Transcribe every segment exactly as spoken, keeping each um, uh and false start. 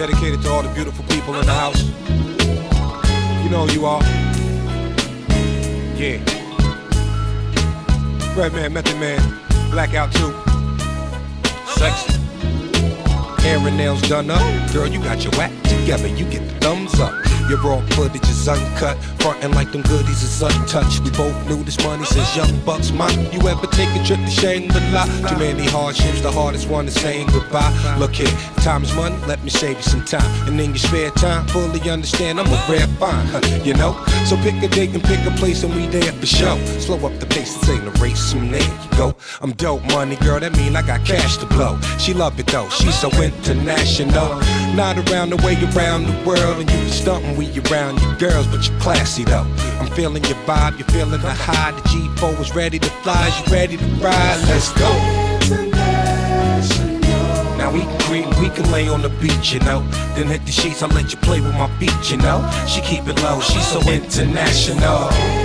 dedicated to all the beautiful people in the house. You know who you are. Yeah. Redman, Method Man, Blackout two. Sexy. Hair and nails done up. Girl, you got your act together, you get the thumbs up. Your raw footage is uncut, frontin' like them goodies is untouched. We both knew this money since young bucks. Ma, you ever take a trip to Shangri-La? Too many hardships, the hardest one is saying goodbye. Look here, time is money, let me save you some time. And in your spare time, fully understand I'm a rare find, huh, you know? So pick a date and pick a place and we there for show. Slow up the pace, this ain't a race, and there you go. I'm dope money, girl, that mean I got cash to blow. She love it though, she's so international. Not around the way, around the world, and you be stuntin' we around your girls, but you're classy though. I'm feeling your vibe, you're feeling the high. The G four is ready to fly, you ready to ride? Let's go. Now we can creep, we can lay on the beach, you know. Then hit the sheets, I'll let you play with my feet, you know. She keep it low, she's so international.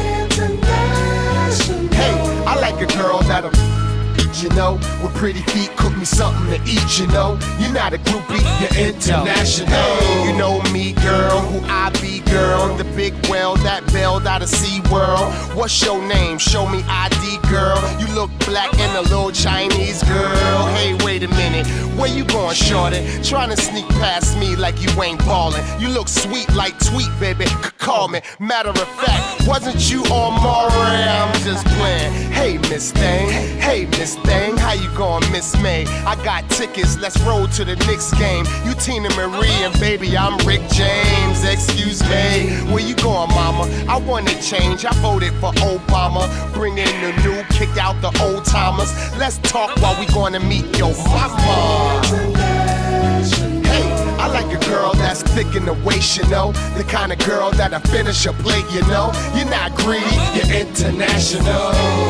Hey, I like a girl that'll, you know, with pretty feet, cook me something to eat, you know. You're not a groupie, you're international. Hey, you know me, girl, who I be, girl. The big whale that bailed out of SeaWorld. What's your name? Show me I D, girl. You look black and a little Chinese, girl. Hey, wait a minute, where you going, shorty? Trying to sneak past me like you ain't ballin'. You look sweet like Tweet, baby, call me. Matter of fact, wasn't you on Maury? I'm just playing. Hey, Miss Thing, hey, Miss Thing, how you going, Miss May? I got tickets, let's roll to the Knicks game. You Tina Marie and baby, I'm Rick James. Excuse me, where you going, mama? I wanna change, I voted for Obama. Bring in the new, kick out the old timers. Let's talk while we gonna meet your mama. Hey, I like a girl that's thick in the waist, you know. The kind of girl that'll finish a plate, you know. You're not greedy, you're international.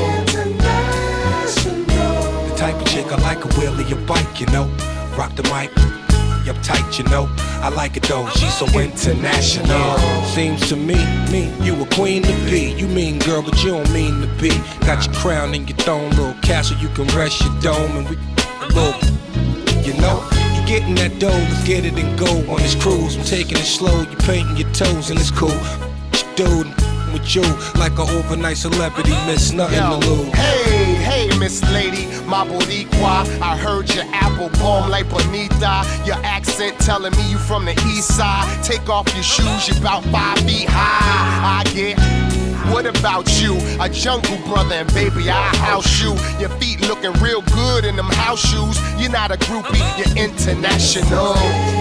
Type of chick I like a wheelie, a bike, you know. Rock the mic, uptight, you know. I like it though, she's so international. Seems to me, me, you a queen to be. You mean girl, but you don't mean to be. Got your crown and your throne, little castle, you can rest your dome. And we, a little, you know. You getting that dough, let's get it and go on this cruise. I'm taking it slow, you painting your toes and it's cool. Dude, with you like an overnight celebrity, miss nothing Yo, to lose. Hey, hey, Miss Lady, my Boricua. I heard your apple bomb like Bonita. Your accent telling me you from the east side. Take off your shoes, you're about five feet high. I get. What about you? A jungle brother and baby, I house you. Your feet looking real good in them house shoes. You're not a groupie, you're international.